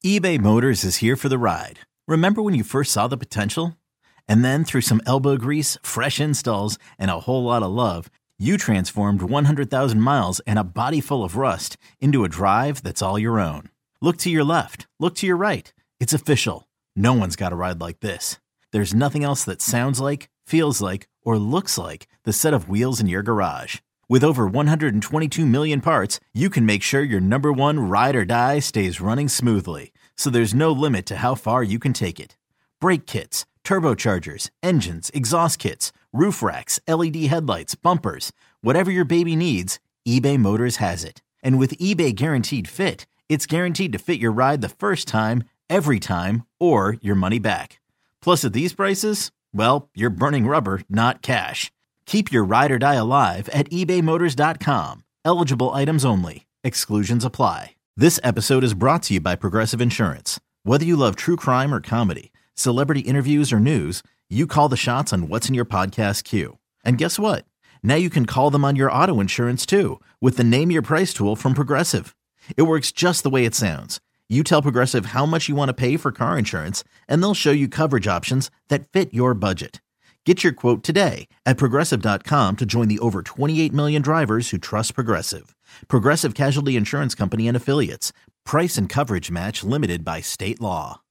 eBay Motors is here for the ride. Remember when you first saw the potential? And then through some elbow grease, fresh installs, and a whole lot of love, you transformed 100,000 miles and a body full of rust into a drive that's all your own. Look to your left. Look to your right. It's official. No one's got a ride like this. There's nothing else that sounds like, feels like, or looks like the set of wheels in your garage. With over 122 million parts, you can make sure your number one ride or die stays running smoothly. So there's no limit to how far you can take it. Brake kits, turbochargers, engines, exhaust kits, roof racks, LED headlights, bumpers, whatever your baby needs, eBay Motors has it. And with eBay Guaranteed Fit, it's guaranteed to fit your ride the first time, every time, or your money back. Plus at these prices, well, you're burning rubber, not cash. Keep your ride or die alive at ebaymotors.com. Eligible items only. Exclusions apply. This episode is brought to you by Progressive Insurance. Whether you love true crime or comedy, celebrity interviews or news, you call the shots on what's in your podcast queue. And guess what? Now you can call them on your auto insurance too with the Name Your Price tool from Progressive. It works just the way it sounds. You tell Progressive how much you want to pay for car insurance, and they'll show you coverage options that fit your budget. Get your quote today at Progressive.com to join the over 28 million drivers who trust Progressive. Progressive Casualty Insurance Company and Affiliates. Price and coverage match limited by state law.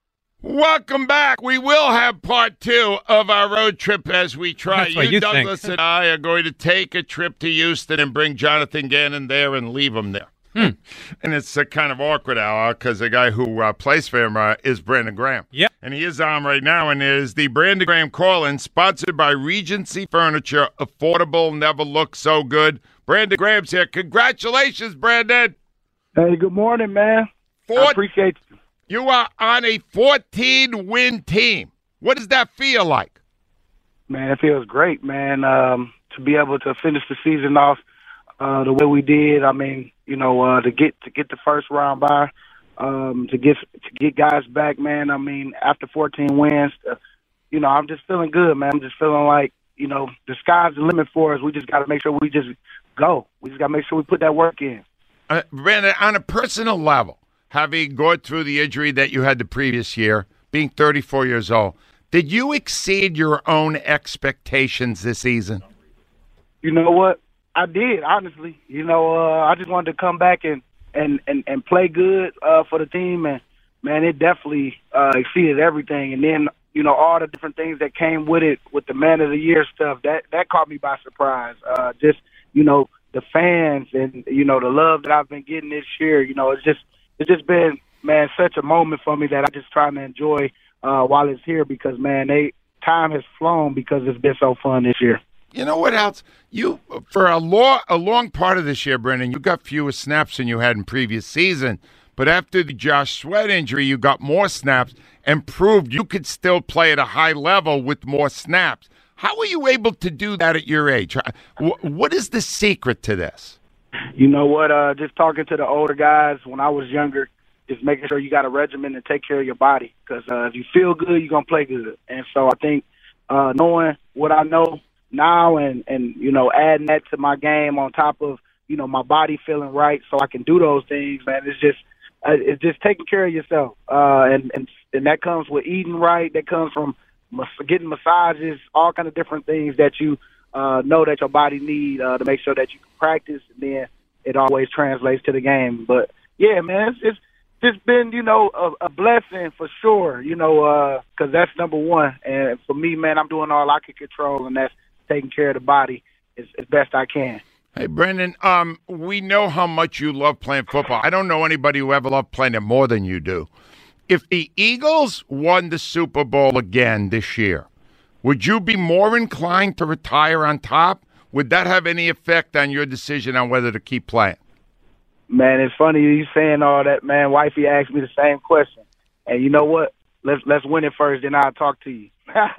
Welcome back. We will have part two of our road trip as we try. You, Douglas, and I are going to take a trip to Houston and bring Jonathan Gannon there and leave him there. And it's a kind of awkward hour because the guy who plays for him is Brandon Graham. Yep. And he is on right now, and it is the Brandon Graham call-in sponsored by Regency Furniture. Affordable, never looked so good. Brandon Graham's here. Congratulations, Brandon. Hey, good morning, man. I appreciate you. You are on a 14-win team. What does that feel like? Man, it feels great, man, to be able to finish the season off the way we did. I mean, you know, to get the first round bye, to get guys back, man. I mean, after 14 wins, you know, I'm just feeling good, man. I'm just feeling like, you know, the sky's the limit for us. We just got to make sure we just go. We just got to make sure we put that work in. Brandon, on a personal level, having gone through the injury that you had the previous year, being 34 years old, did you exceed your own expectations this season? You know what? I did, honestly. You know, I just wanted to come back and play good for the team, and man, it definitely exceeded everything. And then, you know, all the different things that came with it, with the Man of the Year stuff, that caught me by surprise. Just, you know, the fans and, you know, the love that I've been getting this year. You know, it's just been, man, such a moment for me that I'm just trying to enjoy while it's here because, man, time has flown because it's been so fun this year. You know what else? You, for a long part of this year, Brendan, you got fewer snaps than you had in previous season. But after the Josh Sweat injury, you got more snaps and proved you could still play at a high level with more snaps. How were you able to do that at your age? What is the secret to this? You know what? Just talking to the older guys when I was younger, just making sure you got a regimen to take care of your body. Because if you feel good, you're going to play good. And so I think knowing what I know now and, you know, adding that to my game on top of, you know, my body feeling right so I can do those things, man, it's just taking care of yourself. And that comes with eating right. That comes from getting massages, all kind of different things that you know that your body need to make sure that you can practice, and then it always translates to the game. But, yeah, man, it's just been, you know, a blessing for sure, you know, because that's number one. And for me, man, I'm doing all I can control, and that's taking care of the body as best I can. Hey, Brendan, we know how much you love playing football. I don't know anybody who ever loved playing it more than you do. If the Eagles won the Super Bowl again this year, would you be more inclined to retire on top? Would that have any effect on your decision on whether to keep playing? Man, it's funny you saying all that, man. Wifey asked me the same question. And you know what? Let's win it first, then I'll talk to you.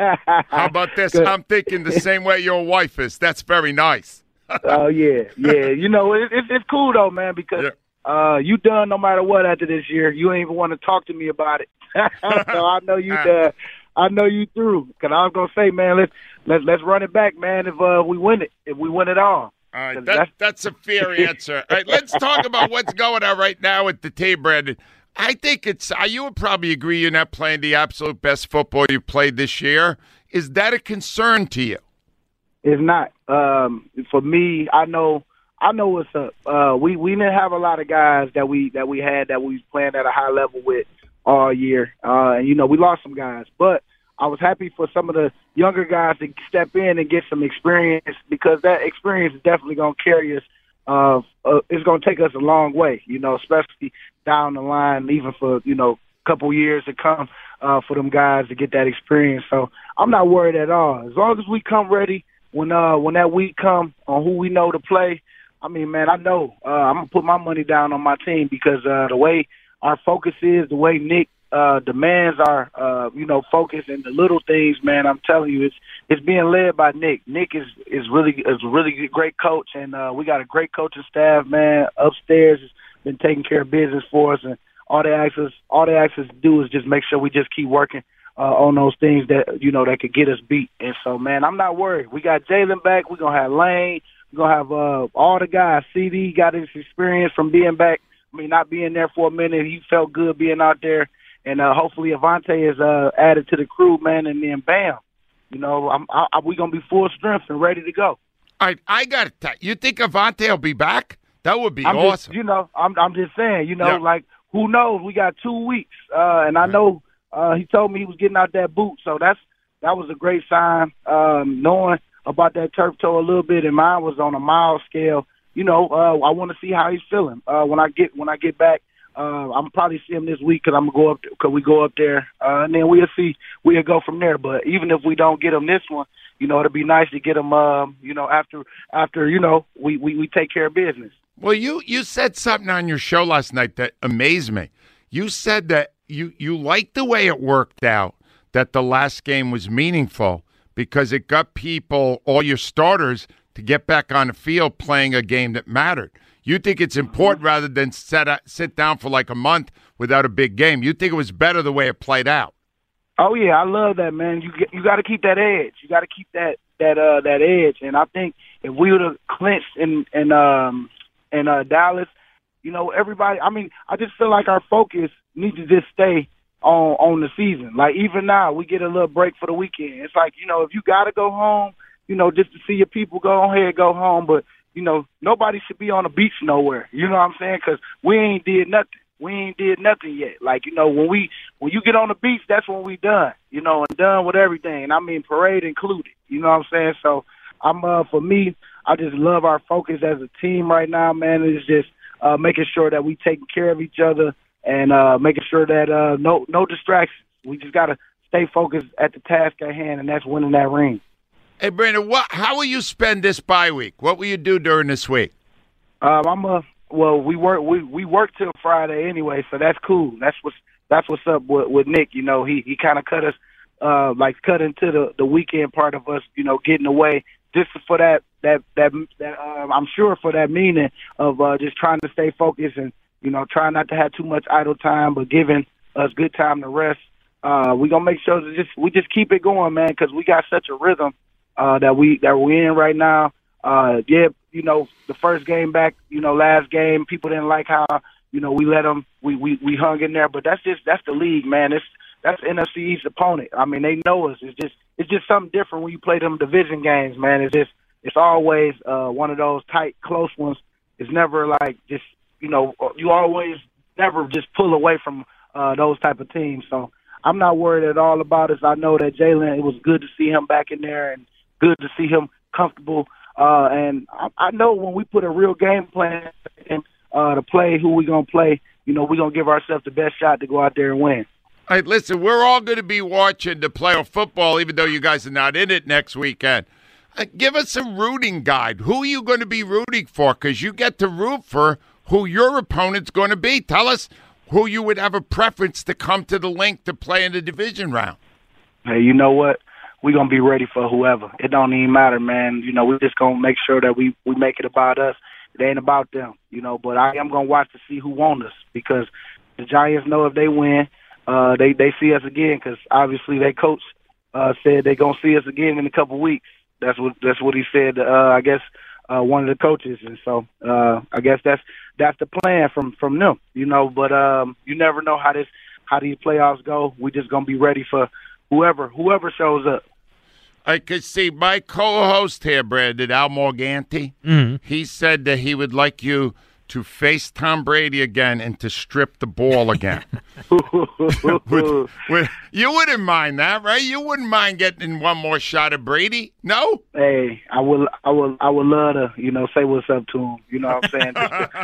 How about this? Good. I'm thinking the same way your wife is. That's very nice. Oh, yeah. You know, it's cool, though, man, because you done no matter what after this year. You ain't even want to talk to me about it. So I know you done. I know you through. Because I was going to say, man, let's run it back, man, if we win it. If we win it all. All right, that's a fair answer. All right, let's talk about what's going on right now with the team, Brandon. I think it's you would probably agree you're not playing the absolute best football you've played this year. Is that a concern to you? It's not. For me, I know what's up. We didn't have a lot of guys that we was playing at a high level with all year. And we lost some guys. But I was happy for some of the younger guys to step in and get some experience, because that experience is definitely going to carry us. It's going to take us a long way, especially down the line, even for, a couple years to come, for them guys to get that experience. So I'm not worried at all. As long as we come ready when that week come on who we know to play, I mean, man, I know I'm going to put my money down on my team, because the way our focus is, the way Nick demands our, focus and the little things, man, I'm telling you, it's being led by Nick. Nick is really a really great coach, and we got a great coaching staff, man. Upstairs has been taking care of business for us, and all they ask us to do is just make sure we just keep working on those things that that could get us beat. And so, man, I'm not worried. We got Jalen back. We're gonna have Lane. We're gonna have all the guys. CD got his experience from being back. I mean, not being there for a minute. He felt good being out there. And hopefully Avante is added to the crew, man, and then bam, we gonna be full strength and ready to go. All right, I got it. You think Avante will be back? That would be awesome. I'm just saying, like, who knows? We got 2 weeks, and I know he told me he was getting out that boot, so that was a great sign. Knowing about that turf toe a little bit, and mine was on a mild scale. I want to see how he's feeling when I get back. I'm probably see him this week, because I'm gonna go up. Because we go up there, and then we'll see. We'll go from there. But even if we don't get him this one, it'll be nice to get him. After we take care of business. Well, you said something on your show last night that amazed me. You said that you liked the way it worked out, that the last game was meaningful because it got people, all your starters, to get back on the field playing a game that mattered. You think it's important rather than sit down for like a month without a big game. You think it was better the way it played out. Oh yeah, I love that, man. You got to keep that edge. You got to keep that edge. And I think if we would have clinched in Dallas, everybody. I mean, I just feel like our focus needs to just stay on the season. Like, even now, we get a little break for the weekend. It's like, if you got to go home, just to see your people, go ahead, go home. But nobody should be on the beach nowhere. You know what I'm saying? Because we ain't did nothing. We ain't did nothing yet. Like, when you get on the beach, that's when we done. And done with everything. And I mean, parade included. You know what I'm saying? So for me, I just love our focus as a team right now, man. It's just making sure that we taking care of each other and making sure that no distractions. We just got to stay focused at the task at hand, and that's winning that ring. Hey, Brandon, how will you spend this bye week? What will you do during this week? We work till Friday anyway, so that's cool. That's what's up with Nick. He kind of cut us cut into the weekend part of us, getting away just for that I'm sure for that meaning of just trying to stay focused and trying not to have too much idle time, but giving us good time to rest. We're gonna make sure that we just keep it going, man, because we got such a rhythm that we're in right now. The first game back, last game, people didn't like how we let them. We hung in there, but that's the league, man. That's NFC East opponent. I mean, they know us. It's just something different when you play them division games, man. It's always one of those tight, close ones. It's never like just you always never just pull away from those type of teams. So I'm not worried at all about it. I know that Jalen, it was good to see him back in there and good to see him comfortable. And I know when we put a real game plan in to play who we're going to play, we're going to give ourselves the best shot to go out there and win. All right, listen, we're all going to be watching the playoff football, even though you guys are not in it next weekend. Give us a rooting guide. Who are you going to be rooting for? Because you get to root for who your opponent's going to be. Tell us who you would have a preference to come to the link to play in the division round. Hey, you know what? We're going to be ready for whoever. It don't even matter, man. We're just going to make sure that we make it about us. It ain't about them, But I am going to watch to see who wants us, because the Giants know if they win, they see us again, because obviously their coach said they're going to see us again in a couple weeks. That's what he said, I guess, one of the coaches. And so I guess that's the plan from them, you know. But you never know how these playoffs go. We're just gonna be ready for whoever shows up. I could see my co-host here, Brandon, Al Morganti. Mm-hmm. He said that he would like you to face Tom Brady again and to strip the ball again. You wouldn't mind that, right? You wouldn't mind getting one more shot at Brady? No? Hey, I would love to, you know, say what's up to him. You know what I'm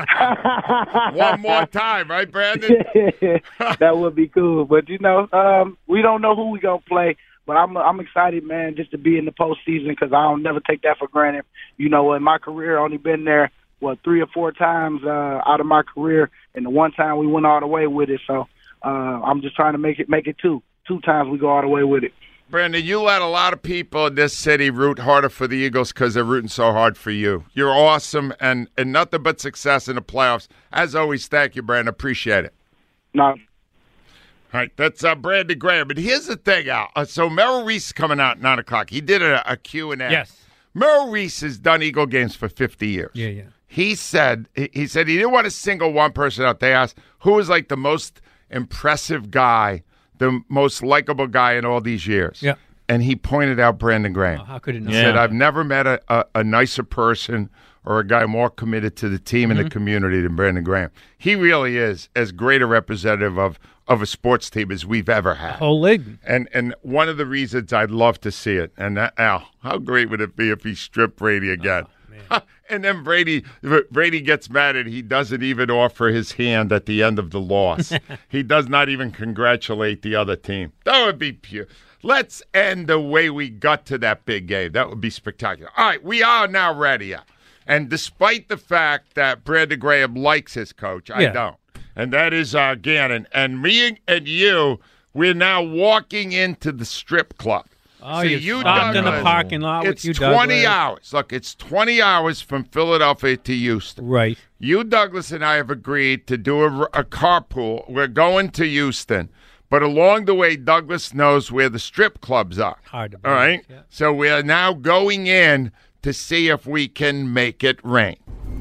saying? One more time, right, Brandon? That would be cool. But, you know, we don't know who we're going to play. But I'm excited, man, just to be in the postseason because I'll never take that for granted. You know, in my career, I've only been there, 3 or 4 times out of my career, and the one time we went all the way with it. So I'm just trying to make it 2 times we go all the way with it. Brandon, you let a lot of people in this city root harder for the Eagles because they're rooting so hard for you. You're awesome and nothing but success in the playoffs. As always, thank you, Brandon. Appreciate it. No. All right, that's Brandon Graham. But here's the thing, Al. So Merrill Reese is coming out at 9 o'clock. He did a Q&A. Yes. Merrill Reese has done Eagle games for 50 years. Yeah. He said he didn't want to single one person out. They asked who was like the most impressive guy, the most likable guy in all these years. Yeah. And he pointed out Brandon Graham. Oh, how could it not? He said, I've never met a nicer person or a guy more committed to the team and the community than Brandon Graham. He really is as great a representative of a sports team as we've ever had. Whole league. And one of the reasons I'd love to see it, and Al, how great would it be if he stripped Brady again? And then Brady gets mad and he doesn't even offer his hand at the end of the loss. He does not even congratulate the other team. That would be pure. Let's end the way we got to that big game. That would be spectacular. All right, we are now ready. And despite the fact that Brandon Graham likes his coach, I don't. And that is Gannon. And me and you, we're now walking into the strip club. Oh, you stopped in the parking lot with you, Douglas. It's 20 hours. Look, it's 20 hours from Philadelphia to Houston. Right. You, Douglas, and I have agreed to do a carpool. We're going to Houston. But along the way, Douglas knows where the strip clubs are. Hard to believe. All right? Yeah. So we are now going in to see if we can make it rain.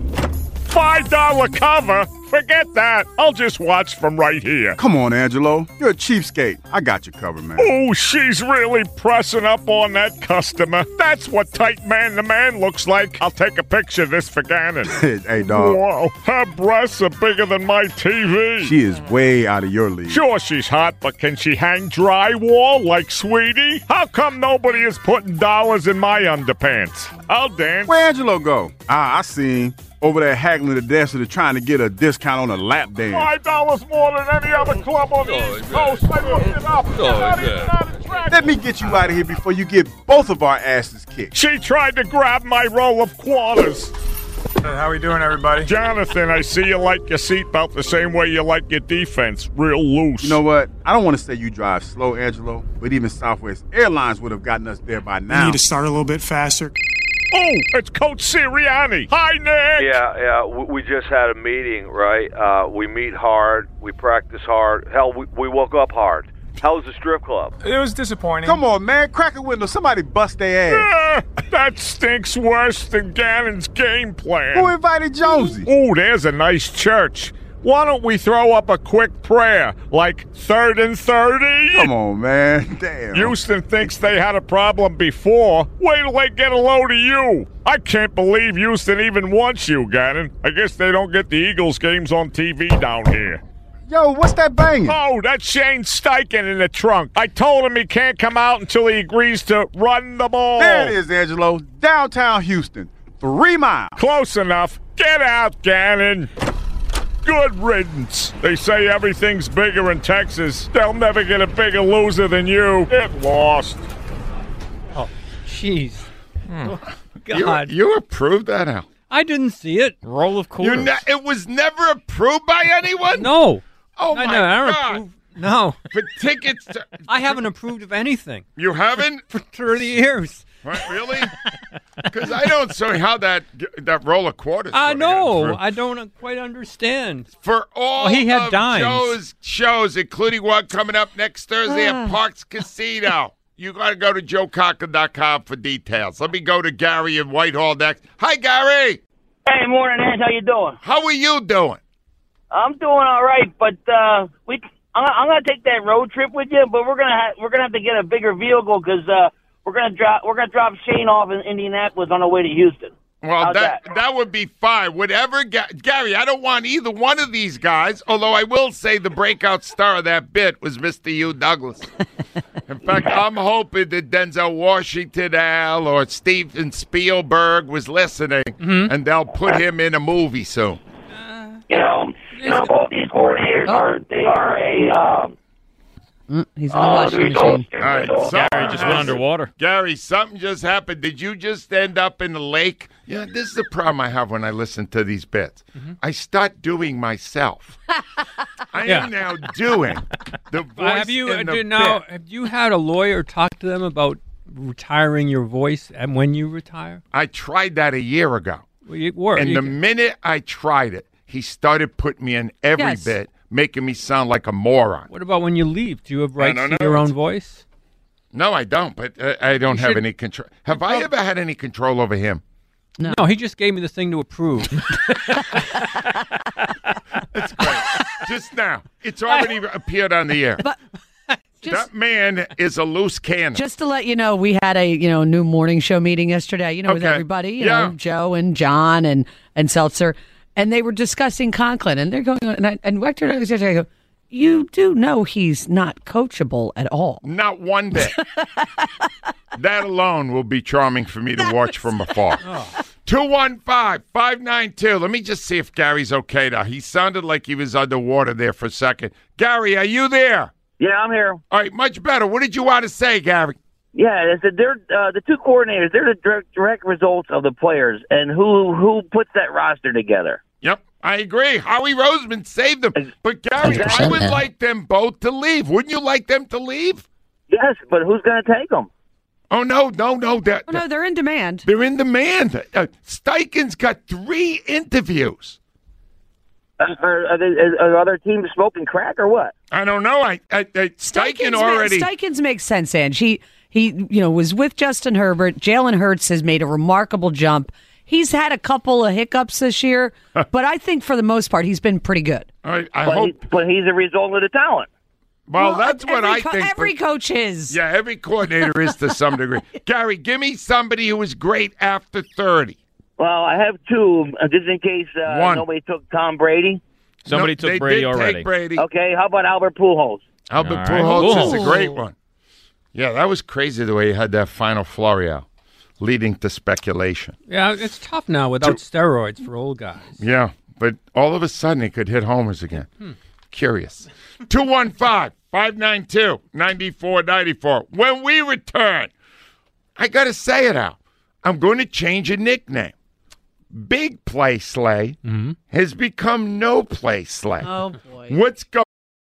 $5 cover? Forget that. I'll just watch from right here. Come on, Angelo. You're a cheapskate. I got you covered, man. Oh, she's really pressing up on that customer. That's what tight man-to-man looks like. I'll take a picture of this for Gannon. Hey, dog. Whoa, her breasts are bigger than my TV. She is way out of your league. Sure, she's hot, but can she hang drywall like Sweetie? How come nobody is putting dollars in my underpants? I'll dance. Where Angelo go? I seen over there haggling the dancer trying to get a discount on a lap dance. $5 more than any other club on the East Coast. I looked it up. Let me get you out of here before you get both of our asses kicked. She tried to grab my roll of quarters. How we doing, everybody? Jonathan, I see you like your seatbelt the same way you like your defense, real loose. You know what? I don't want to say you drive slow, Angelo, but even Southwest Airlines would have gotten us there by now. We need to start a little bit faster. Oh, it's Coach Sirianni. Hi, Nick. Yeah. We just had a meeting, right? We meet hard. We practice hard. Hell, we woke up hard. How was the strip club? It was disappointing. Come on, man. Crack a window. Somebody bust their ass. That stinks worse than Gannon's game plan. Who invited Jonesy? Oh, there's a nice church. Why don't we throw up a quick prayer, like 3rd and 30? Come on, man. Damn. Houston thinks they had a problem before. Wait till they get a load of you. I can't believe Houston even wants you, Gannon. I guess they don't get the Eagles games on TV down here. Yo, what's that banging? Oh, that's Shane Steichen in the trunk. I told him he can't come out until he agrees to run the ball. There it is, Angelo. Downtown Houston. 3 miles. Close enough. Get out, Gannon. Good riddance. They say everything's bigger in Texas. They'll never get a bigger loser than you. Get lost. Oh, jeez. God. You approved that, Al? I didn't see it. Roll of quarters. It was never approved by anyone? No. Oh, my God. Approved. No. For tickets to... I haven't approved of anything. You haven't? For 30 years. What, really? Because I don't see how that roll of quarters. No, I don't quite understand. For all he had of dimes. Joe's shows, including one coming up next Thursday at Parks Casino. you got to go to joecocker.com for details. Let me go to Gary in Whitehall next. Hi, Gary. Hey, morning, Ed. How you doing? How are you doing? I'm doing all right, but I'm gonna take that road trip with you, but we're gonna have to get a bigger vehicle because we're gonna drop Shane off in Indianapolis on the way to Houston. Well, that would be fine. Whatever, Gary, I don't want either one of these guys, although I will say the breakout star of that bit was Mr. Hugh Douglas. In fact, I'm hoping that Denzel Washington or Steven Spielberg was listening, and they'll put him in a movie soon. Both these coordinators are he's in the washing machine. All right, Gary just went underwater. Gary, something just happened. Did you just end up in the lake? Yeah, this is the problem I have when I listen to these bits. I start doing myself. I am now doing the voice Have you in the bit. have you had a lawyer talk to them about retiring your voice and when you retire? I tried that a year ago. Well, it worked. And the minute I tried it, he started putting me in every bit, making me sound like a moron. What about when you leave? Do you have rights to your own voice? No, I don't, but I don't have any control. Have I ever had any control over him? No, he just gave me the thing to approve. That's great. Just now. It's already appeared on the air. But that man is a loose cannon. Just to let you know, we had a new morning show meeting yesterday, with everybody, you know, Joe and John and Seltzer, and they were discussing Conklin, and they're going on, and Wechter was yesterday, I go, you do know he's not coachable at all. Not one bit. That alone will be charming for me to watch from afar. 215-592. Let me just see if Gary's okay now. He sounded like he was underwater there for a second. Gary, are you there? Yeah, I'm here. All right, much better. What did you want to say, Gary? Yeah, they're the two coordinators. They're the direct results of the players, and who puts that roster together. Yep, I agree. Howie Roseman saved them. But, Gary, I would like them both to leave. Wouldn't you like them to leave? Yes, but who's going to take them? Oh, no. They're in demand. They're in demand. Steichen's got 3 interviews. Are other teams smoking crack or what? I don't know. Steichens makes sense, Ange. He was with Justin Herbert. Jalen Hurts has made a remarkable jump. He's had a couple of hiccups this year, but I think for the most part he's been pretty good. I hope. But he's a result of the talent. Well, that's what I think. Every coach is. Yeah, every coordinator is to some degree. Gary, give me somebody who was great after 30. Well, I have 2, just in case nobody took Tom Brady. Somebody took Brady already. Take Brady. Okay, how about Albert Pujols? Albert Pujols is a great one. Yeah, that was crazy the way he had that final Florio, leading to speculation. Yeah, it's tough now without steroids for old guys. Yeah, but all of a sudden he could hit homers again. Curious. 215-592-9494. When we return, I got to say it out. I'm going to change a nickname. Big Play Slay has become No Play Slay. Oh, boy. What's going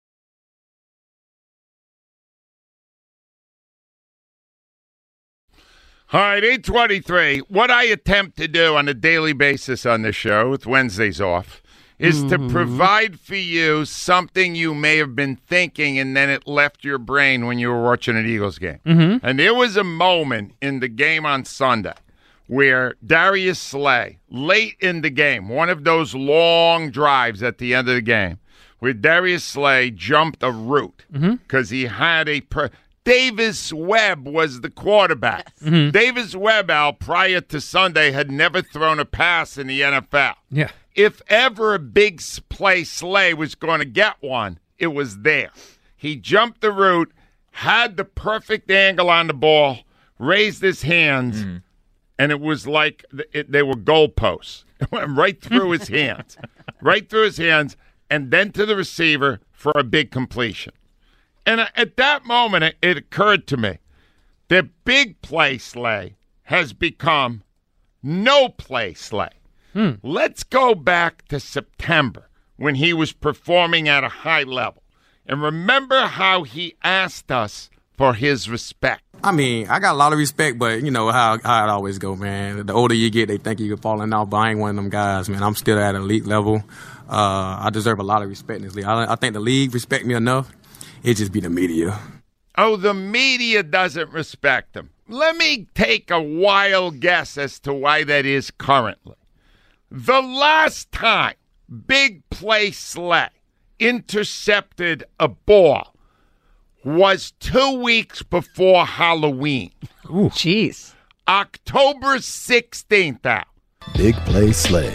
All right, 823. What I attempt to do on a daily basis on this show, with Wednesdays off, is to provide for you something you may have been thinking and then it left your brain when you were watching an Eagles game. And there was a moment in the game on Sunday where Darius Slay, late in the game, one of those long drives at the end of the game, where Darius Slay jumped a route because he had Davis Webb was the quarterback. Davis Webb, Al, prior to Sunday, had never thrown a pass in the NFL. Yeah. If ever a big play Slay was going to get one, it was there. He jumped the route, had the perfect angle on the ball, raised his hands, and it was like they were goalposts. It went right through his hands. Right through his hands, and then to the receiver for a big completion. And at that moment, it occurred to me that Big Play Slay has become No Play Slay. Let's go back to September when he was performing at a high level. And remember how he asked us for his respect. I mean, I got a lot of respect, but you know how it always go, man. The older you get, they think you're falling off, but I ain't one of them guys, man. I'm still at an elite level. I deserve a lot of respect in this league. I think the league respect me enough. It just be the media. Oh, the media doesn't respect him. Let me take a wild guess as to why that is currently. The last time Big Play Slay intercepted a ball was 2 weeks before Halloween. Ooh, jeez. October 16th, Al. Big Play Slay.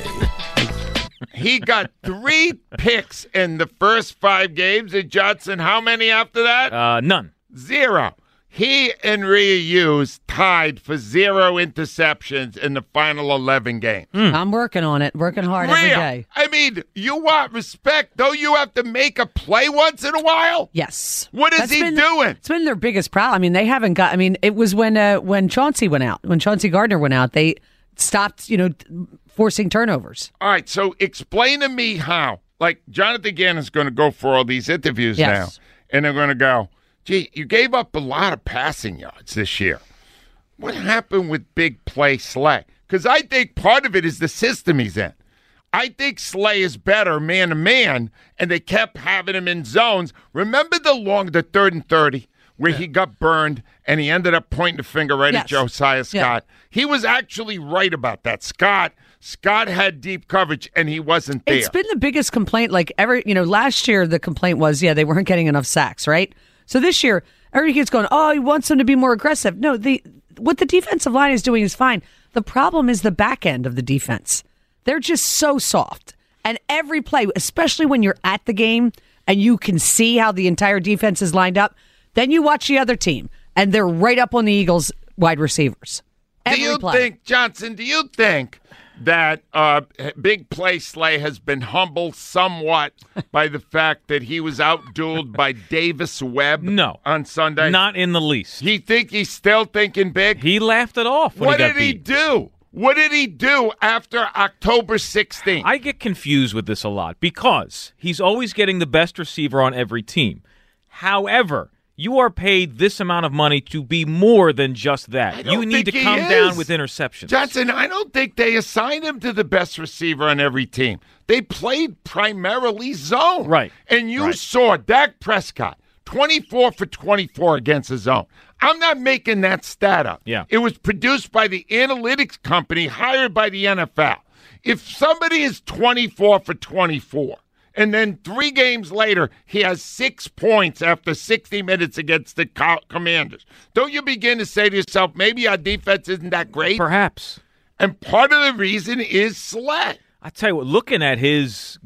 He got 3 picks in the first 5 games. And Johnson, how many after that? None. 0. He and Rhea Hughes tied for 0 interceptions in the final 11 games. I'm working on it, working hard every day. I mean, you want respect. Don't you have to make a play once in a while? Yes. What is he doing? It's been their biggest problem. I mean, they haven't got. I mean, it was when Chauncey went out, when Chauncey Gardner went out, they stopped, forcing turnovers. All right, so explain to me how. Like, Jonathan Gannon's going to go for all these interviews now, and they're going to go, gee, you gave up a lot of passing yards this year. What happened with Big Play Slay? Because I think part of it is the system he's in. I think Slay is better man-to-man, and they kept having him in zones. Remember the 3rd and 30 where he got burned, and he ended up pointing the finger right at Josiah Scott? Yeah. He was actually right about that. Scott had deep coverage, and he wasn't there. It's been the biggest complaint. Last year the complaint was, they weren't getting enough sacks, right? So this year, everybody's going, he wants them to be more aggressive. No, what the defensive line is doing is fine. The problem is the back end of the defense. They're just so soft. And every play, especially when you're at the game and you can see how the entire defense is lined up, then you watch the other team, and they're right up on the Eagles' wide receivers. Do you think that Big Play Slay has been humbled somewhat by the fact that he was outdueled by Davis Webb on Sunday? Not in the least. You think he's still thinking big? He laughed it off when what he got did he beat. do? What did he do after October 16th? I get confused with this a lot because he's always getting the best receiver on every team. However, you are paid this amount of money to be more than just that. You need to come down with interceptions. Johnson, I don't think they assigned him to the best receiver on every team. They played primarily zone. Right. And you saw Dak Prescott, 24 for 24 against the zone. I'm not making that stat up. Yeah. It was produced by the analytics company hired by the NFL. If somebody is 24 for 24, and then 3 games later, he has 6 points after 60 minutes against the Commanders, don't you begin to say to yourself, maybe our defense isn't that great? Perhaps. And part of the reason is Slay. I tell you what, looking at his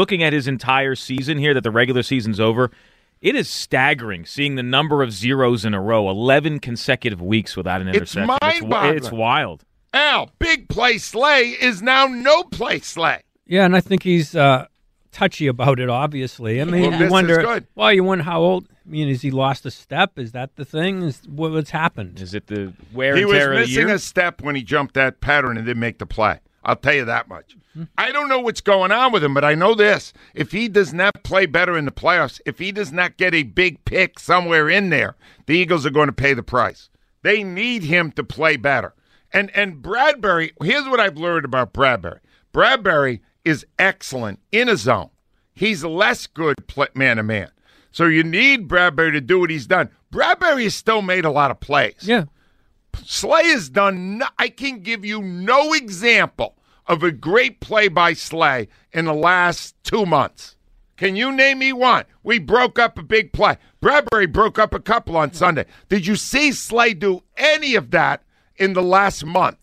entire season here, that the regular season's over, it is staggering seeing the number of zeros in a row, 11 consecutive weeks without an interception. It's mind-boggling. It's wild. Al, Big Play Slay is now No Play Slay. Yeah, and I think he's touchy about it, obviously. I mean, you wonder how old. I mean, has he lost a step? Is that the thing? What's happened? Is it the wear and tear of the year? He was missing a step when he jumped that pattern and didn't make the play. I'll tell you that much. I don't know what's going on with him, but I know this. If he does not play better in the playoffs, if he does not get a big pick somewhere in there, the Eagles are going to pay the price. They need him to play better. And Bradbury, here's what I've learned about Bradbury. Bradbury is excellent in a zone. He's less good man-to-man. So you need Bradbury to do what he's done. Bradbury has still made a lot of plays. Yeah. Slay has done I can give you no example of a great play by Slay in the last 2 months. Can you name me one? We broke up a big play. Bradbury broke up a couple on Sunday. Did you see Slay do any of that in the last month?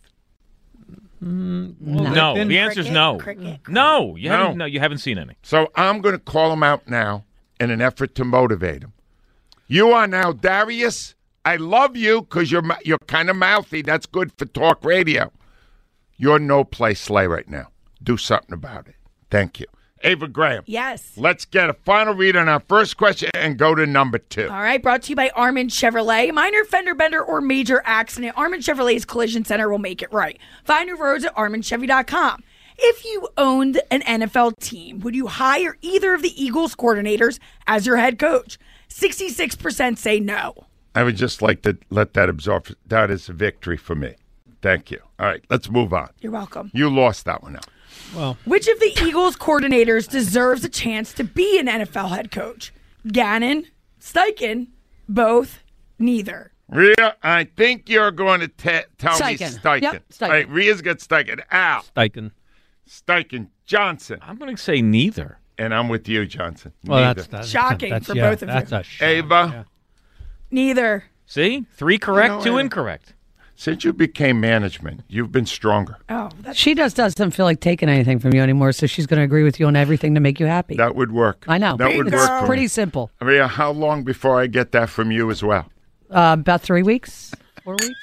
No. The answer is no. No, you haven't seen any. So I'm going to call him out now in an effort to motivate him. You are now Darius. I love you because you're kind of mouthy. That's good for talk radio. You're No Play Slay right now. Do something about it. Thank you. Ava Graham. Yes. Let's get a final read on our first question and go to number 2. All right, brought to you by Armin Chevrolet. Minor fender bender or major accident, Armin Chevrolet's Collision Center will make it right. Find new roads at ArminChevy.com. If you owned an NFL team, would you hire either of the Eagles coordinators as your head coach? 66% say no. I would just like to let that absorb. That is a victory for me. Thank you. All right, let's move on. You're welcome. You lost that one out. Well, which of the Eagles coordinators deserves a chance to be an NFL head coach? Gannon, Steichen, Both. Neither. Rhea, I think you're going to tell me Steichen. Yep, Steichen. All right, Rhea's got Steichen. Al. Steichen. Johnson. I'm going to say neither. And I'm with you, Johnson. Well, neither. that's shocking for both of you. That's a shock. Ava. Neither. See? 3 correct, 2 incorrect. Since you became management, you've been stronger. Oh, she doesn't feel like taking anything from you anymore, so she's going to agree with you on everything to make you happy. That would work. I know. That would It's work for pretty me. simple. Rhea, how long before I get that from you as well? About 3 weeks, 4 weeks.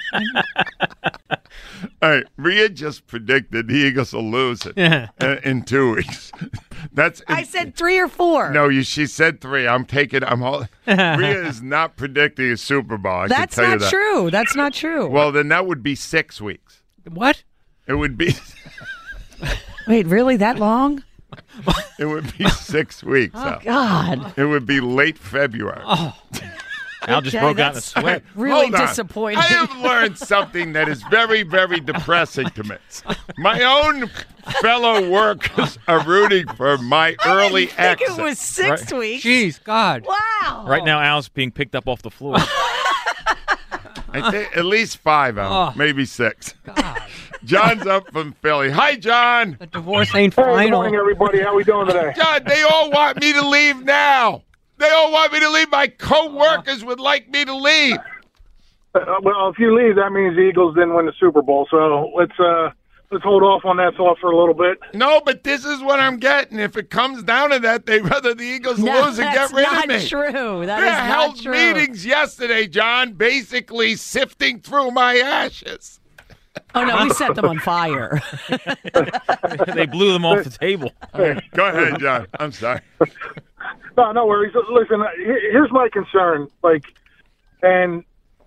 All right, Rhea just predicted the Eagles will lose it in 2 weeks. I said 3 or 4. No, she said 3. Rhea is not predicting a Super Bowl. I That's can tell not you that. true. That's not true. Well, then that would be 6 weeks. What? It would be. Wait, really? That long? It would be 6 weeks. Oh, God. It would be late February. Oh. Al just broke out in a sweat. Really Hold on. disappointing. I have learned something that is very, very depressing to me. My own fellow workers are rooting for my early I think exit. it was 6 weeks. Jeez, God. Wow. Right now, Al's being picked up off the floor. I think at least 5, Al, maybe 6. John's up from Philly. Hi, John. The divorce ain't Hey, final. good morning, everybody. How we doing today? John, they all want me to leave now. They all want me to leave. My co-workers would like me to leave. Well, if you leave, that means the Eagles didn't win the Super Bowl. So let's hold off on that thought for a little bit. No, but this is what I'm getting. If it comes down to that, they'd rather the Eagles lose and get rid of me. That's not true. That They is not held true. meetings yesterday, John, basically sifting through my ashes. Oh, no, we set them on fire. They blew them off the table. Hey, go ahead, John. I'm sorry. No worries. Listen, here's my concern. And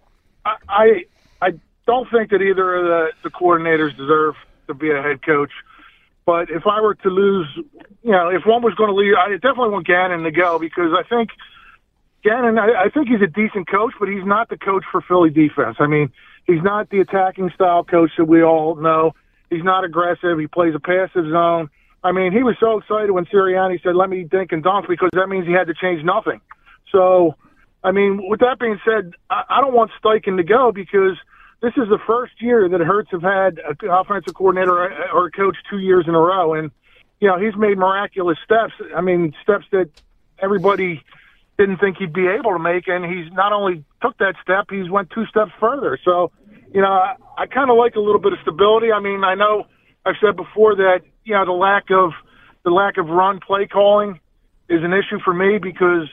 I don't think that either of the coordinators deserve to be a head coach. But if I were to lose, if one was going to leave, I definitely want Gannon to go because I think Gannon, I think he's a decent coach, but he's not the coach for Philly defense. I mean, he's not the attacking style coach that we all know. He's not aggressive. He plays a passive zone. I mean, he was so excited when Sirianni said, let me dink and dunk, because that means he had to change nothing. So, I mean, with that being said, I don't want Steichen to go because this is the first year that Hurts have had an offensive coordinator or a coach 2 years in a row. And, he's made miraculous steps. I mean, steps that everybody didn't think he'd be able to make. And he's not only took that step, he's went 2 steps further. So, I kind of like a little bit of stability. I mean, I know I've said before that, the lack of run play calling is an issue for me because,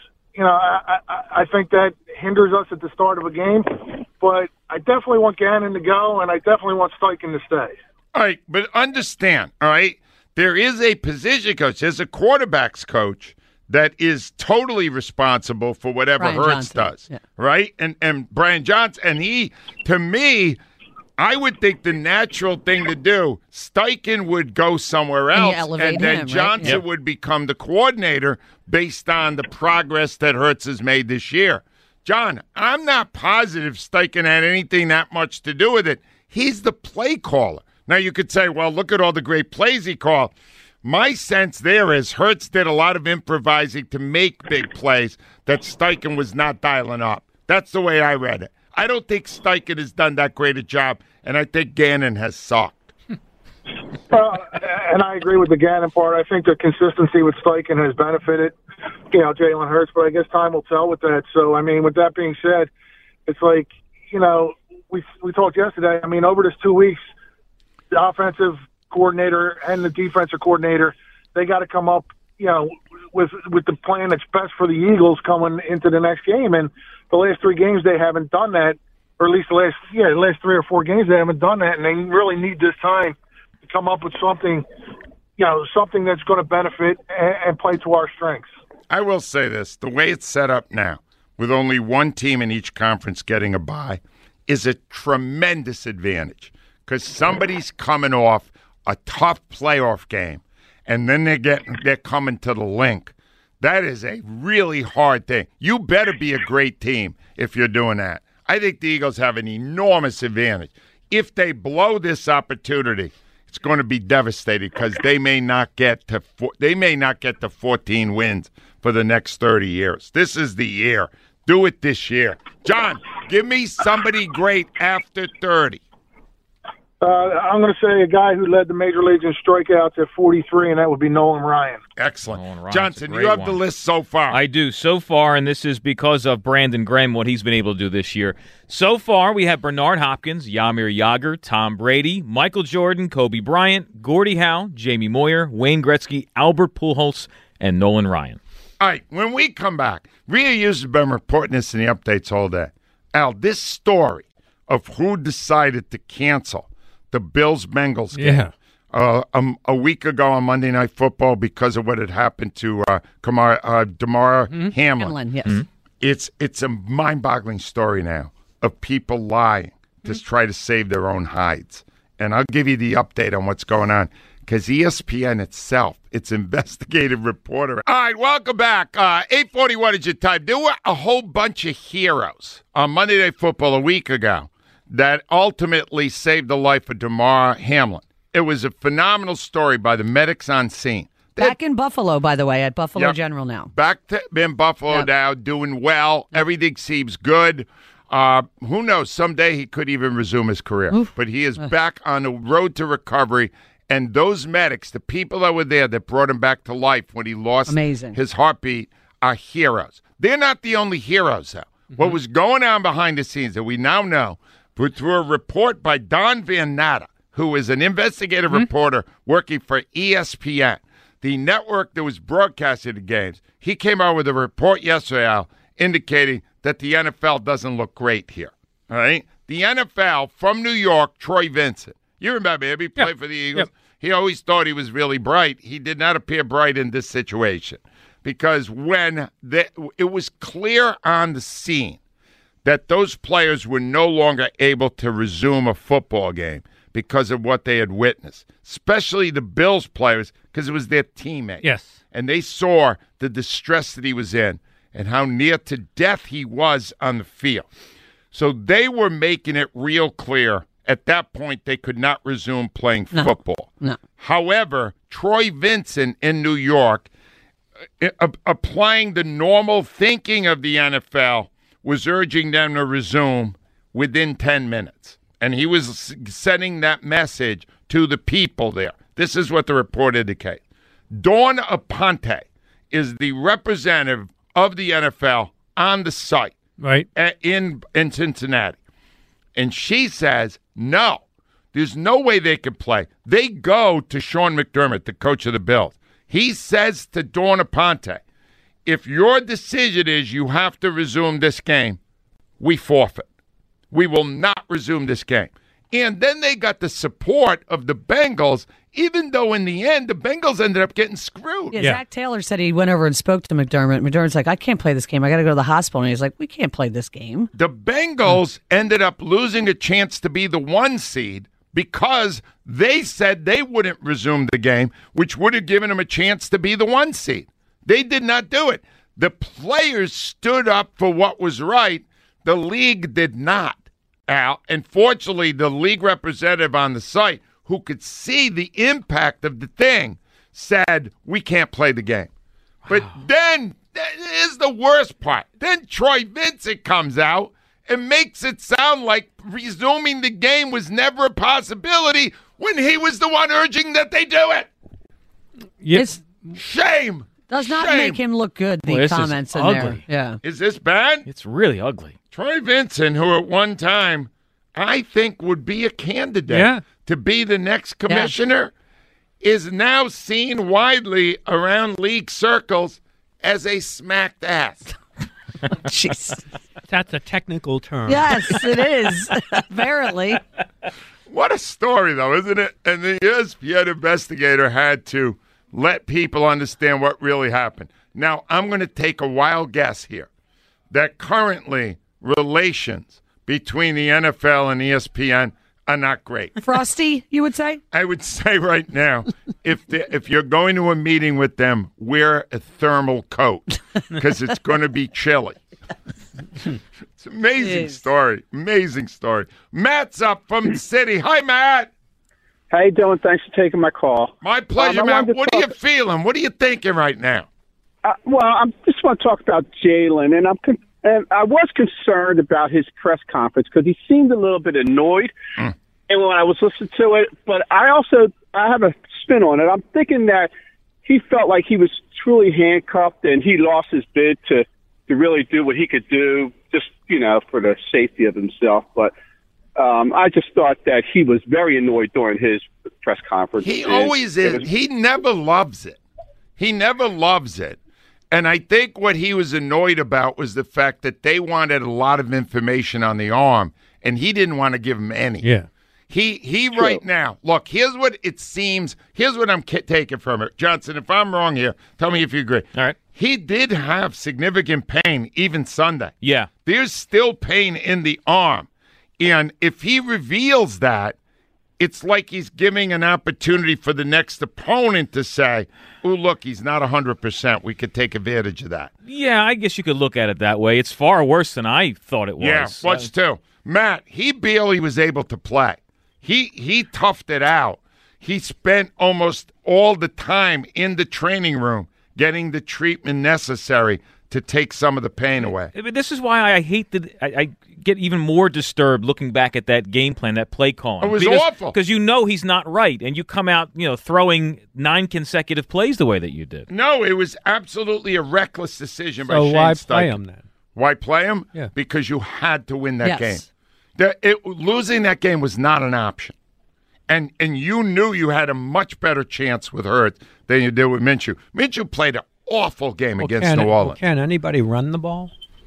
I think that hinders us at the start of a game. But I definitely want Gannon to go, and I definitely want Steichen to stay. All right, but understand, all right, there is a position coach. There's a quarterback's coach that is totally responsible for whatever Brian Hurts Johnson. does, Yeah. right? And Brian Johnson, and he, to me, I would think the natural thing to do, Steichen would go somewhere And you else, elevate and then him, right? Johnson Yep. would become the coordinator based on the progress that Hurts has made this year. John, I'm not positive Steichen had anything that much to do with it. He's the play caller. Now, you could say, well, look at all the great plays he called. My sense there is Hurts did a lot of improvising to make big plays that Steichen was not dialing up. That's the way I read it. I don't think Steichen has done that great a job, and I think Gannon has sucked. And I agree with the Gannon part. I think the consistency with Steichen has benefited, Jalen Hurts, but I guess time will tell with that. So, I mean, with that being said, it's like, we talked yesterday. I mean, over this 2 weeks, the offensive coordinator and the defensive coordinator, they got to come up, with the plan that's best for the Eagles coming into the next game. And the last 3 games, they haven't done that, or at least the last 3 or 4 games, they haven't done that. And they really need this time to come up with something, something that's going to benefit and play to our strengths. I will say this. The way it's set up now, with only one team in each conference getting a bye, is a tremendous advantage because somebody's coming off a tough playoff game, and then they're coming to the link. That is a really hard thing. You better be a great team if you're doing that. I think the Eagles have an enormous advantage. If they blow this opportunity, it's going to be devastating because they may not get to 14 wins for the next 30 years. This is the year Do it this year. John, give me somebody great after 30. I'm going to say a guy who led the major leagues in strikeouts at 43, and that would be Nolan Ryan. Excellent. Johnson, you have the list so far. I do. So far, and this is because of Brandon Graham, what he's been able to do this year. So far, we have Bernard Hopkins, Jaromir Jagr, Tom Brady, Michael Jordan, Kobe Bryant, Gordie Howe, Jamie Moyer, Wayne Gretzky, Albert Pujols, and Nolan Ryan. All right, when we come back, Rhea has been reporting this in the updates all day. Al, this story of who decided to cancel the Bills-Bengals game a week ago on Monday Night Football because of what had happened to Damar Hamlin. Yes. It's a mind-boggling story now of people lying to try to save their own hides. And I'll give you the update on what's going on because ESPN itself, its investigative reporter. All right, welcome back. 8:41 is your time. There were a whole bunch of heroes on Monday Night Football a week ago that ultimately saved the life of Damar Hamlin. It was a phenomenal story by the medics on scene. Back in Buffalo, by the way, at Buffalo General now. Back in Buffalo now, doing well. Everything seems good. Who knows? Someday he could even resume his career. But he is back on the road to recovery. And those medics, the people that were there that brought him back to life when he lost his heartbeat, are heroes. They're not the only heroes, though. What was going on behind the scenes that we now know through a report by Don Van Natta, who is an investigative reporter working for ESPN, the network that was broadcasting the games. He came out with a report yesterday, Al, indicating that the NFL doesn't look great here. All right? The NFL from New York, Troy Vincent. You remember him. He played for the Eagles. He always thought he was really bright. He did not appear bright in this situation because when it was clear on the scene that those players were no longer able to resume a football game because of what they had witnessed, especially the Bills players, because it was their teammate. Yes. And they saw the distress that he was in and how near to death he was on the field. So they were making it real clear at that point they could not resume playing football. No. However, Troy Vincent in New York, applying the normal thinking of the NFL, was urging them to resume within 10 minutes. And he was sending that message to the people there. This is what the report indicates. Dawn Aponte is the representative of the NFL on the site in Cincinnati. And she says, no, there's no way they could play. They go to Sean McDermott, the coach of the Bills. He says to Dawn Aponte, if your decision is you have to resume this game, we forfeit. We will not resume this game. And then they got the support of the Bengals, even though in the end the Bengals ended up getting screwed. Zach Taylor said he went over and spoke to McDermott. McDermott's like, I can't play this game. I got to go to the hospital. And he's like, we can't play this game. The Bengals ended up losing a chance to be the 1 seed because they said they wouldn't resume the game, which would have given them a chance to be the 1 seed. They did not do it. The players stood up for what was right. The league did not, Al. And fortunately, the league representative on the site, who could see the impact of the thing, said, we can't play the game. But then, here's the worst part. Then Troy Vincent comes out and makes it sound like resuming the game was never a possibility when he was the one urging that they do it. Yes. Shame. Does not make him look good, the comments in there. Yeah. Is this bad? It's really ugly. Troy Vincent, who at one time I think would be a candidate to be the next commissioner, is now seen widely around league circles as a smacked ass. Jeez. That's a technical term. Yes, it is, apparently. What a story, though, isn't it? And the ESPN investigator had to let people understand what really happened. Now, I'm going to take a wild guess here that currently relations between the NFL and ESPN are not great. Frosty, you would say? I would say right now, if you're going to a meeting with them, wear a thermal coat because it's going to be chilly. It's an amazing story. Amazing story. Matt's up from the city. Hi, Matt. How you doing? Thanks for taking my call. My pleasure, Matt. What are you feeling? What are you thinking right now? Well, I just want to talk about Jalen, and I'm And I was concerned about his press conference because he seemed a little bit annoyed. And when I was listening to it, but I have a spin on it. I'm thinking that he felt like he was truly handcuffed and he lost his bid to really do what he could do, just, for the safety of himself. But I just thought that he was very annoyed during his press conference. He always is. He never loves it. He never loves it. And I think what he was annoyed about was the fact that they wanted a lot of information on the arm, and he didn't want to give him any. Yeah. He right now, look, here's what it seems, here's what I'm taking from it. Johnson, if I'm wrong here, tell me if you agree. All right. He did have significant pain even Sunday. Yeah. There's still pain in the arm. And if he reveals that, it's like he's giving an opportunity for the next opponent to say, oh, look, he's not 100%. We could take advantage of that. Yeah, I guess you could look at it that way. It's far worse than I thought it was. Yeah, much too. Matt, he barely was able to play. He toughed it out. He spent almost all the time in the training room getting the treatment necessary to take some of the pain away. But this is why I hate that I get even more disturbed looking back at that game plan, that play calling. It was awful. Because he's not right, and you come out throwing 9 consecutive plays the way that you did. No, it was absolutely a reckless decision by So Shane why Steichen. play him then? Why play him? Yeah. Because you had to win that Yes. game. Losing that game was not an option. And you knew you had a much better chance with Hurts than you did with Minshew. Minshew played an awful game against New Orleans. Can anybody run the ball?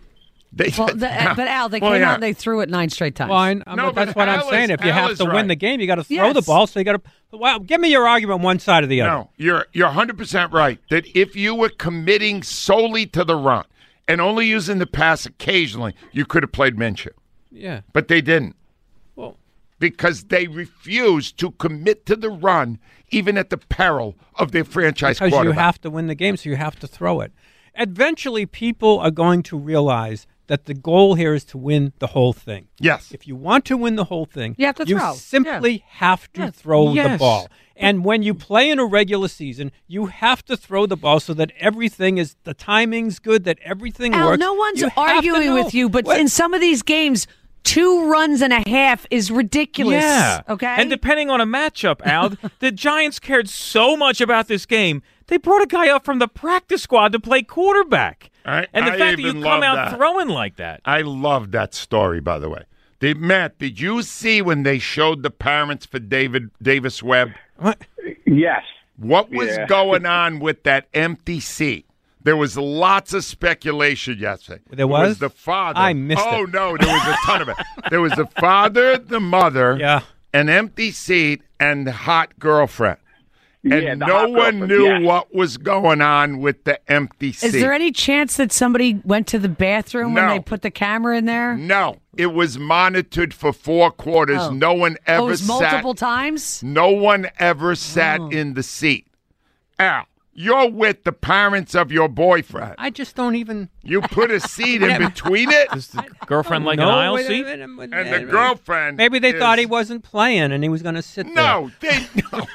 But Al, they came out and they threw it 9 straight times. Well, that's what I'm saying. If you have to win the game, you got to throw Yes. the ball. So you got to. Well, give me your argument, one side or the other. No, you're 100% right that if you were committing solely to the run and only using the pass occasionally, you could have played Minshew. Yeah. But they didn't. Well, because they refused to commit to the run even at the peril of their franchise because quarterback. you have to win the game, so you have to throw it. Eventually, people are going to realize that the goal here is to win the whole thing. Yes. If you want to win the whole thing, you have to throw. simply have to throw the ball. And when you play in a regular season, you have to throw the ball so that everything is, the timing's good, that everything Al, works. no one's You have to arguing know. with you, but in some of these games, 2 runs and a half is ridiculous. Yeah. Okay. And depending on a matchup, Al, the Giants cared so much about this game, they brought a guy up from the practice squad to play quarterback. And the fact that you come out throwing like that. I love that story, by the way. Matt, did you see when they showed the parents for Davis Webb? What? Yes. What was going on with that empty seat? There was lots of speculation yesterday. There was? It was the father. I missed it. Oh, no, there was a ton of it. There was the father, the mother, an empty seat, and the hot girlfriend. And no one knew what was going on with the empty seat. Is there any chance that somebody went to the bathroom when No. they put the camera in there? No. It was monitored for 4 quarters. Oh. No one ever it was sat. multiple times? No one ever sat in the seat. Al, you're with the parents of your boyfriend. I just don't even. You put a seat in between it? Does the girlfriend like an No, aisle wait a seat? minute. And the girlfriend. Maybe they is- thought he wasn't playing and he was going to sit No, they.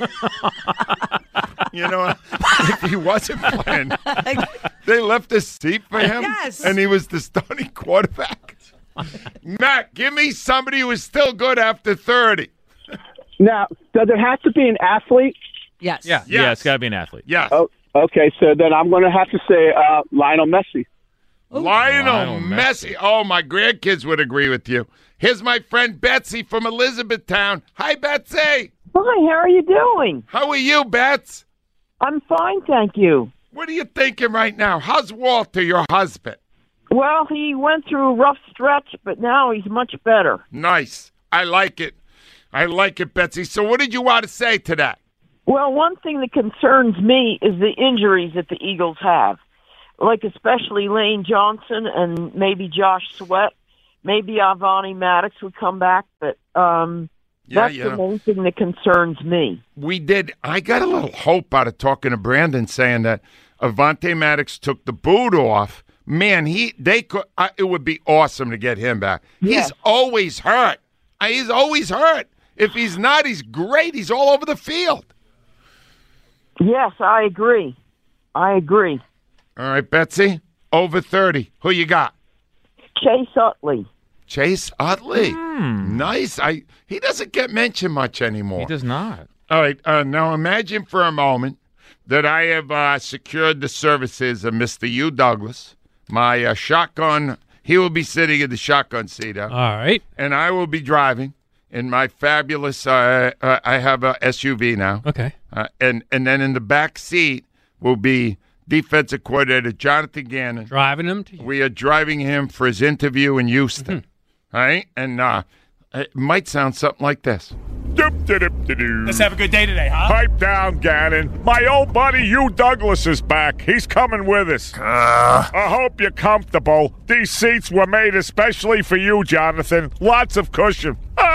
You know, if he wasn't playing, they left a seat for him. Yes. And he was the starting quarterback. Matt, give me somebody who is still good after 30. Now, does it have to be an athlete? Yes. Yeah, it's got to be an athlete. Yes. Oh, okay, so then I'm going to have to say Lionel Messi. Lionel Messi. Oh, my grandkids would agree with you. Here's my friend Betsy from Elizabethtown. Hi, Betsy. Hi, how are you doing? How are you, Bets? I'm fine, thank you. What are you thinking right now? How's Walter, your husband? Well, he went through a rough stretch, but now he's much better. Nice. I like it. I like it, Betsy. So what did you want to say to that? Well, one thing that concerns me is the injuries that the Eagles have, like especially Lane Johnson and maybe Josh Sweat. Maybe Avani Maddox would come back, but that's the main thing that concerns me. I got a little hope out of talking to Brandon saying that Avante Maddox took the boot off. Man, it would be awesome to get him back. Yes. He's always hurt. He's always hurt. If he's not, he's great. He's all over the field. Yes, I agree. All right, Betsy, over 30. Who you got? Chase Utley. Chase Utley. Nice. He doesn't get mentioned much anymore. He does not. All right. Now imagine for a moment that I have secured the services of Mr. Hugh Douglas, my shotgun. He will be sitting in the shotgun seat. All right. And I will be driving in my fabulous, I have a SUV now. Okay. And then in the back seat will be defensive coordinator Jonathan Gannon. Driving him to We are driving him for his interview in Houston. All right? And it might sound something like this. Let's have a good day today, huh? Pipe down, Gannon. My old buddy Hugh Douglas is back. He's coming with us. I hope you're comfortable. These seats were made especially for you, Jonathan. Lots of cushion.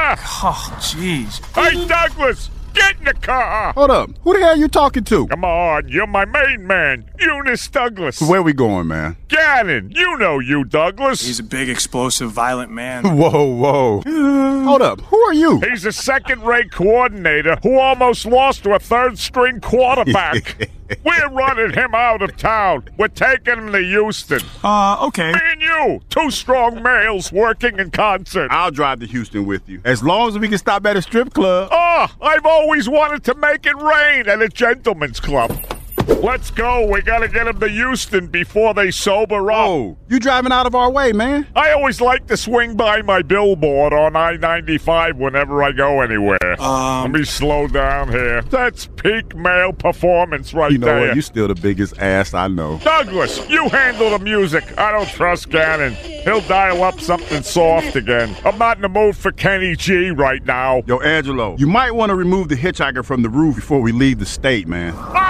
Oh, jeez. Hey, Douglas, get in the car. Hold up. Who the hell are you talking to? Come on, you're my main man, Eunice Douglas. Where we going, man? Gannon, you know Hugh Douglas. He's a big, explosive, violent man. Whoa. Hold up. Who are you? He's a second-rate coordinator who almost lost to a third-string quarterback. We're running him out of town. We're taking him to Houston. Okay. Me and you, two strong males working in concert. I'll drive to Houston with you. As long as we can stop at a strip club. I've always wanted to make it rain at a gentleman's club. Let's go. We gotta get him to Houston before they sober up. Oh, you driving out of our way, man. I always like to swing by my billboard on I-95 whenever I go anywhere. Let me slow down here. That's peak male performance right there. You know what? You still the biggest ass I know. Douglas, you handle the music. I don't trust Gannon. He'll dial up something soft again. I'm not in the mood for Kenny G right now. Yo, Angelo, you might want to remove the hitchhiker from the roof before we leave the state, man.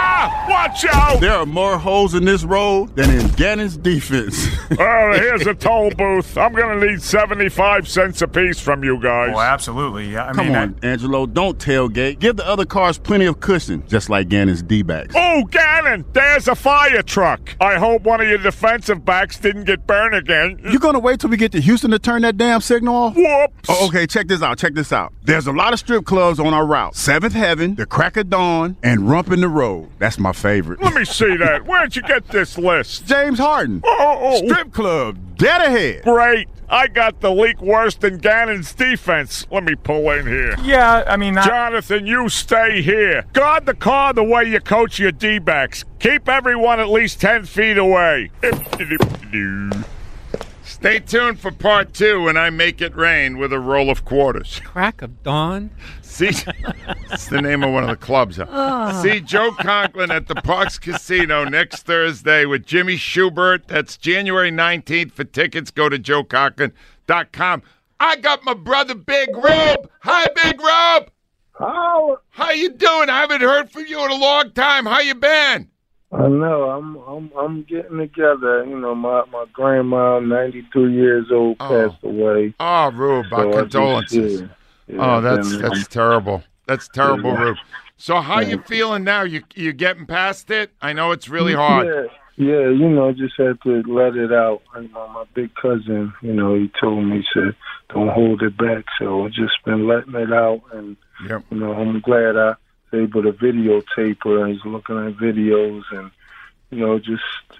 Watch out! There are more holes in this road than in Gannon's defense. Here's a toll booth. I'm going to need 75 cents apiece from you guys. Oh, absolutely. Yeah, Come on, Angelo, don't tailgate. Give the other cars plenty of cushion, just like Gannon's D-backs. Oh, Gannon, there's a fire truck. I hope one of your defensive backs didn't get burned again. You going to wait till we get to Houston to turn that damn signal off? Whoops. Oh, okay, check this out. There's a lot of strip clubs on our route. Seventh Heaven, the Crack of Dawn, and Rump in the Road. That's my favorite. Let me see that. Where'd you get this list? James Harden. Strip club, dead ahead. Great. I got the leak worse than Gannon's defense. Let me pull in here. Yeah, I mean... Jonathan, you stay here. Guard the car the way you coach your D-backs. Keep everyone at least 10 feet away. Stay tuned for part 2 when I make it rain with a roll of quarters. Crack of dawn. See, it's the name of one of the clubs. See Joe Conklin at the Parks Casino next Thursday with Jimmy Schubert. That's January 19th. For tickets, go to joeconklin.com. I got my brother Big Rob. Hi, Big Rob. How you doing? I haven't heard from you in a long time. How you been? I know. I'm getting together. You know, my grandma, 93 years old, passed away. Oh, Rube, our condolences. That's terrible. That's terrible, Rube. So how you feeling now? You getting past it? I know it's really hard. Yeah, you know, just had to let it out. You know, my big cousin, you know, he told me, said, don't hold it back. So I've just been letting it out. And, you know, I'm glad I was able to videotape her. I was looking at videos and, you know, just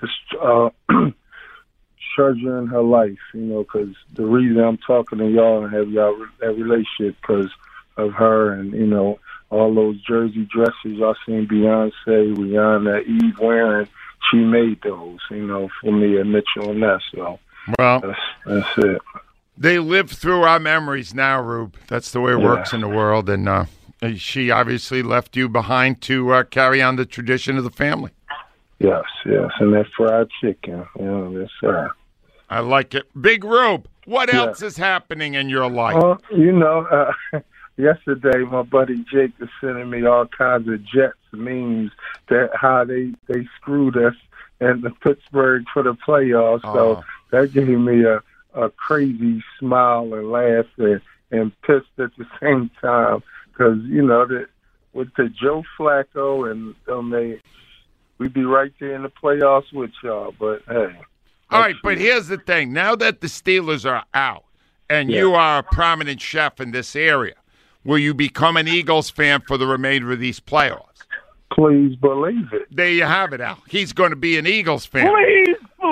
treasuring her life, you know, because the reason I'm talking to y'all and have y'all that relationship because of her and, you know, all those jersey dresses y'all seen Beyonce, Rihanna, Eve wearing. She made those, you know, for me and Mitchell and Ness. So that's it. They live through our memories now, Rube. That's the way it works in the world. And she obviously left you behind to carry on the tradition of the family. Yes. And that fried chicken, you know, that's I like it. Big Rube, what else is happening in your life? You know, yesterday my buddy Jake was sending me all kinds of Jets memes that how they screwed us in the Pittsburgh for the playoffs. So that gave me a crazy smile and laugh and pissed at the same time because, you know, that with the Joe Flacco and we'd be right there in the playoffs with y'all. But, hey. All right, but here's the thing. Now that the Steelers are out and you are a prominent chef in this area, will you become an Eagles fan for the remainder of these playoffs? Please believe it. There you have it, Al. He's going to be an Eagles fan. Please believe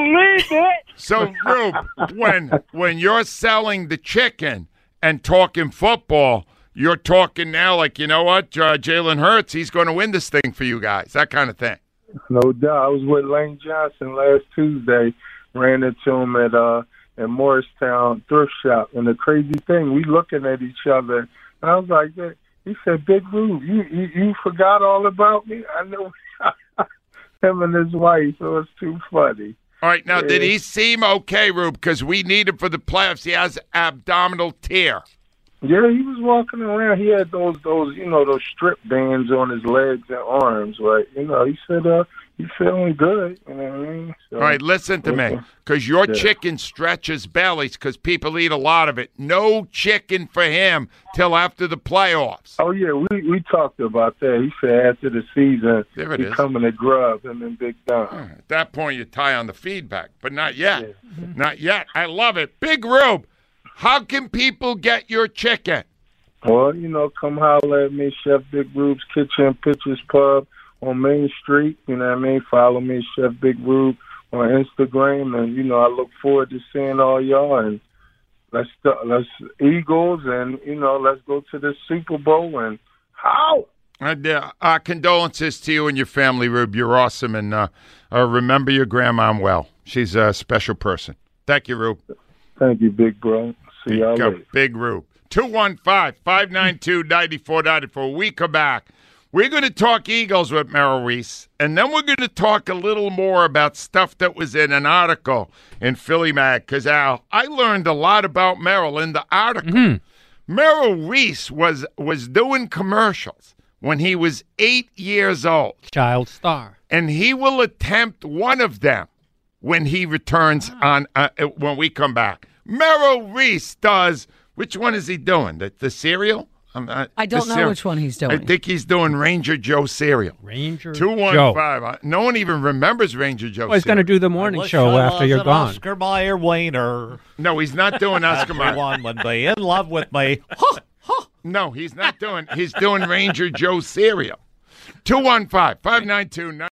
believe it. So, Rube, when you're selling the chicken and talking football, you're talking now like, you know what, Jalen Hurts, he's going to win this thing for you guys, that kind of thing. No doubt. I was with Lane Johnson last Tuesday. Ran into him at Morristown Thrift Shop. And the crazy thing, we looking at each other. And I was like, he said, Big Rube, you forgot all about me? I know him and his wife. It was too funny. All right, now, did he seem okay, Rube? Because we need him for the playoffs. He has abdominal tear. Yeah, he was walking around. He had those strip bands on his legs and arms, right? He said he's feeling good. You know what I mean? So, all right, listen to me, because your chicken stretches bellies because people eat a lot of it. No chicken for him till after the playoffs. Oh, yeah, we talked about that. He said after the season, he's coming to grub him and Big Don. At that point, you tie on the feedback, but not yet. Yeah. Not yet. I love it. Big Rube, how can people get your chicken? Well, come holler at me, Chef Big Rube's Kitchen Pictures Pub on Main Street. You know what I mean? Follow me, Chef Big Rube, on Instagram. And, I look forward to seeing all y'all. And let's Eagles and, let's go to the Super Bowl. And how? Condolences to you and your family, Rube. You're awesome. And remember your grandma well. She's a special person. Thank you, Rube. Thank you, big bro. See y'all later. Big Rube. 215-592-9494. When we come back, we're going to talk Eagles with Merrill Reese, and then we're going to talk a little more about stuff that was in an article in Philly Mag. Because, Al, I learned a lot about Merrill in the article. Mm-hmm. Merrill Reese was doing commercials when he was 8 years old. Child star. And he will attempt one of them when he returns when we come back. Merrill Reese does, which one is he doing? The cereal? I don't know which one he's doing. I think he's doing Ranger Joe cereal. Ranger 215. No one even remembers Ranger Joe he's going to do the morning show after you're gone. Oscar Mayer Wiener. No, he's not doing Oscar Mayer. Everyone would be in love with me. No, he's not doing. He's doing Ranger Joe cereal. 215-592-9494.